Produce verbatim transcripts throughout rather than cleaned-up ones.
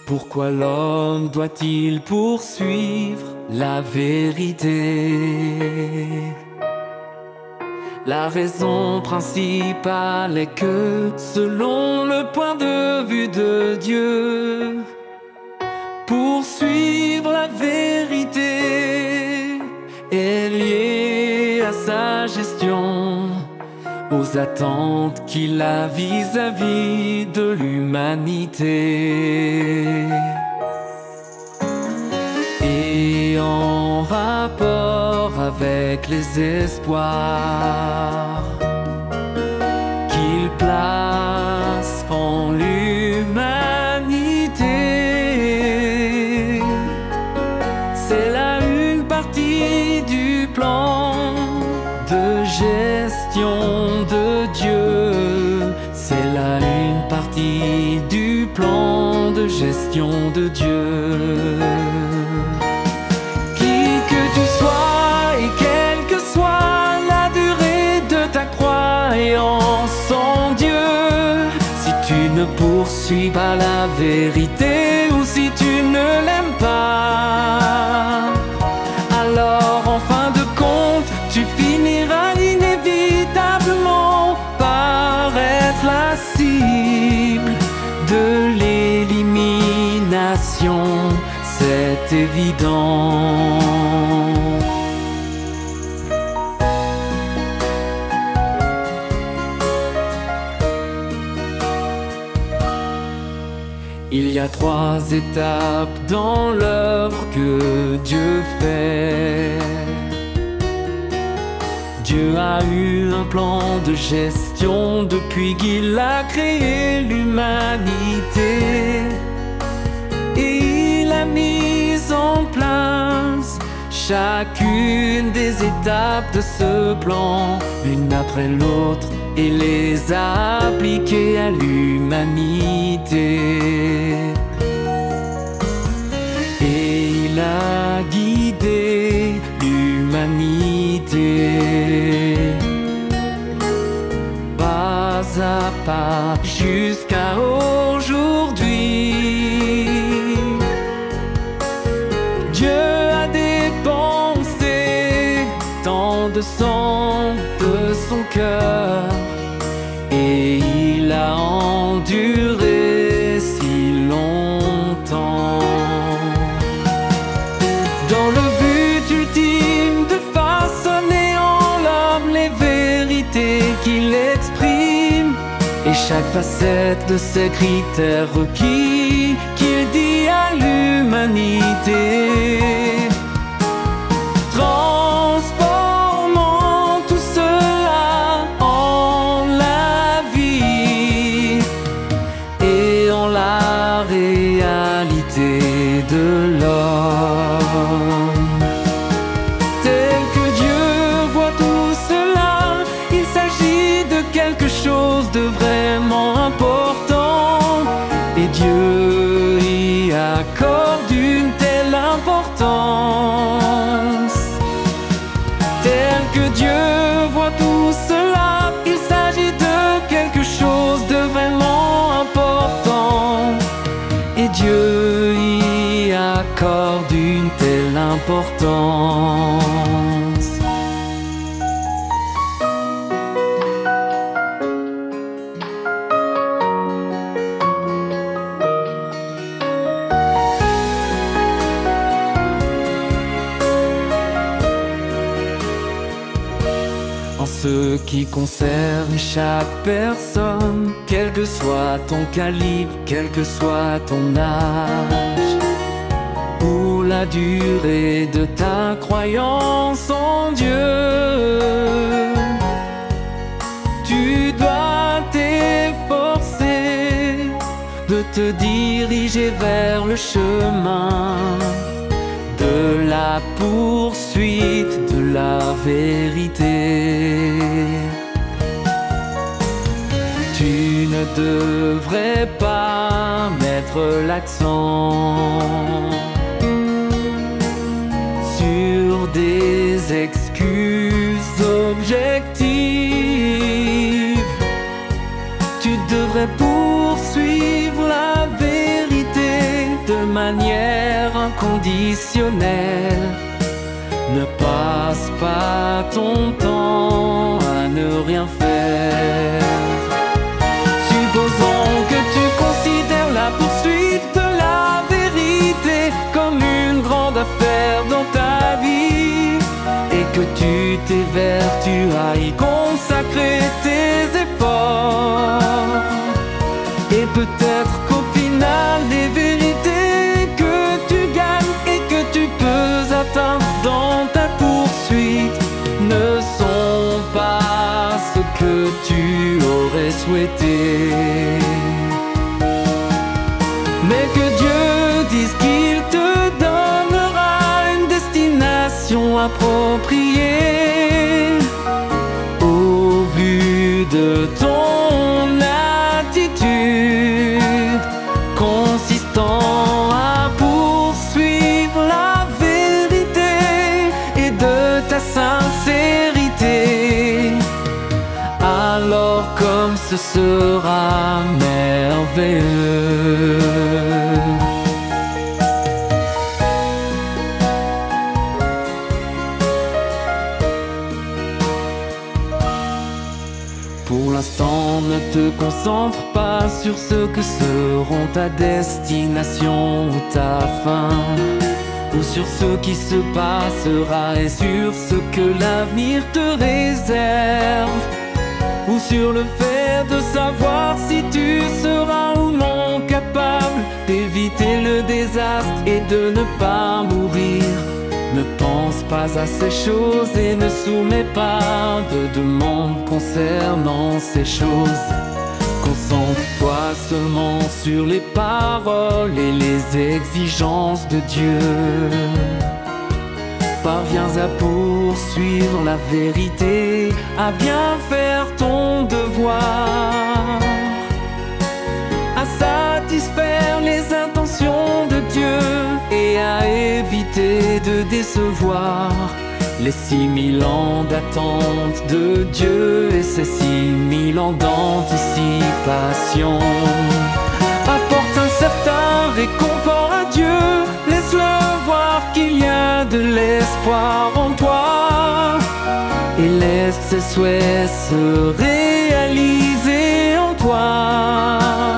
Pourquoi l'homme doit-il poursuivre la vérité? La raison principale est que, selon le point de vue de Dieu, poursuivre la vérité est lié à sa gestion, aux attentes qu'il a vis-à-vis de l'humanité, et en rapport avec les espoirs qu'il place en l'humanité. C'est là une partie du plan de gestion de Dieu. C'est là une partie du plan de gestion de Dieu. Qui que tu sois et quelle que soit la durée de ta croyance en Dieu, si tu ne poursuis pas la vérité ou si tu ne l'aimes pas, alors en fin de compte, tu finiras inévitablement par être la cible de l'élimination, c'est évident. Il y a trois étapes dans l'œuvre que Dieu fait. Dieu a eu un plan de gestion depuis qu'il a créé l'humanité, et il a mis en place chacune des étapes de ce plan, l'une après l'autre, et les a appliquées à l'humanité. Et il a guidé l'humanité pas à pas jusqu'à aujourd'hui. Dieu a dépensé tant de sang de son cœur, et il a enduré si longtemps, dans le but ultime de façonner en l'homme les vérités qu'il exprime, et chaque facette de ces critères requis qu'il dit à l'humanité, transformant tout cela en la vie et en la réalité de l'homme. Tel que Dieu voit tout cela, il s'agit de quelque chose de vraiment important, et Dieu y accorde une telle importance. Tel que Dieu voit tout cela, il s'agit de quelque chose de vraiment important, et Dieu y accorde une telle importance. En ce qui concerne chaque personne, quel que soit ton calibre, quel que soit ton âge, ou la durée de ta croyance en Dieu, tu dois t'efforcer de te diriger vers le chemin de la poursuite de la vérité. Tu ne devrais pas mettre l'accent sur des excuses objectives. Tu devrais poursuivre la vérité manière inconditionnelle. Ne passe pas ton temps à ne rien faire. Supposons que tu considères la poursuite de la vérité comme une grande affaire dans ta vie, et que tu t'évertues à y consacrer tes efforts. Et peut-être qu'au final, les vérités que tu gagnes et que tu peux atteindre dans ta poursuite ne sont pas ce que tu aurais souhaité. Mais que Dieu dise qu'il te donnera une destination appropriée au vu de ton attitude consistant à poursuivre la vérité et de ta sincérité. Alors comme ce sera merveilleux. Pour l'instant, ne te concentre pas sur ce que seront ta destination ou ta fin, ou sur ce qui se passera et sur ce que l'avenir te réserve, ou sur le fait de savoir si tu seras ou non capable d'éviter le désastre et de ne pas mourir. Ne pense pas à ces choses et ne soumets pas de demande concernant ces choses. Concentre-toi seulement sur les paroles et les exigences de Dieu. Parviens à poursuivre la vérité, à bien faire ton devoir, à satisfaire les intentions de Dieu et à éviter de décevoir les six mille ans d'attente de Dieu et ses six mille ans d'anticipation. Apporte un certain réconfort à Dieu, laisse-le voir qu'il y a de l'espoir en toi, et laisse ses souhaits se réaliser en toi.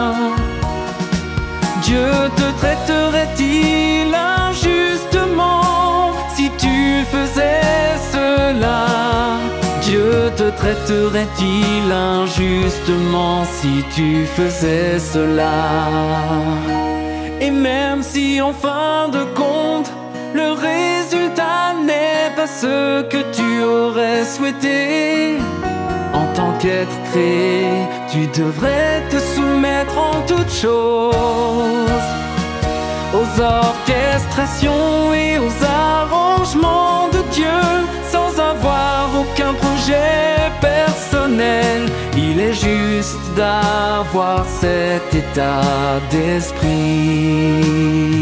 Dieu te traiterait-il injustement si tu faisais cela? Dieu te traiterait-il injustement si tu faisais cela? Et même si en fin de compte le résultat n'est pas ce que tu aurais souhaité, en tant qu'être créé, tu devrais te soumettre en toutes choses aux orchestrations et aux arrangements de Dieu, sans avoir aucun projet personnel. Il est juste d'avoir cet état d'esprit.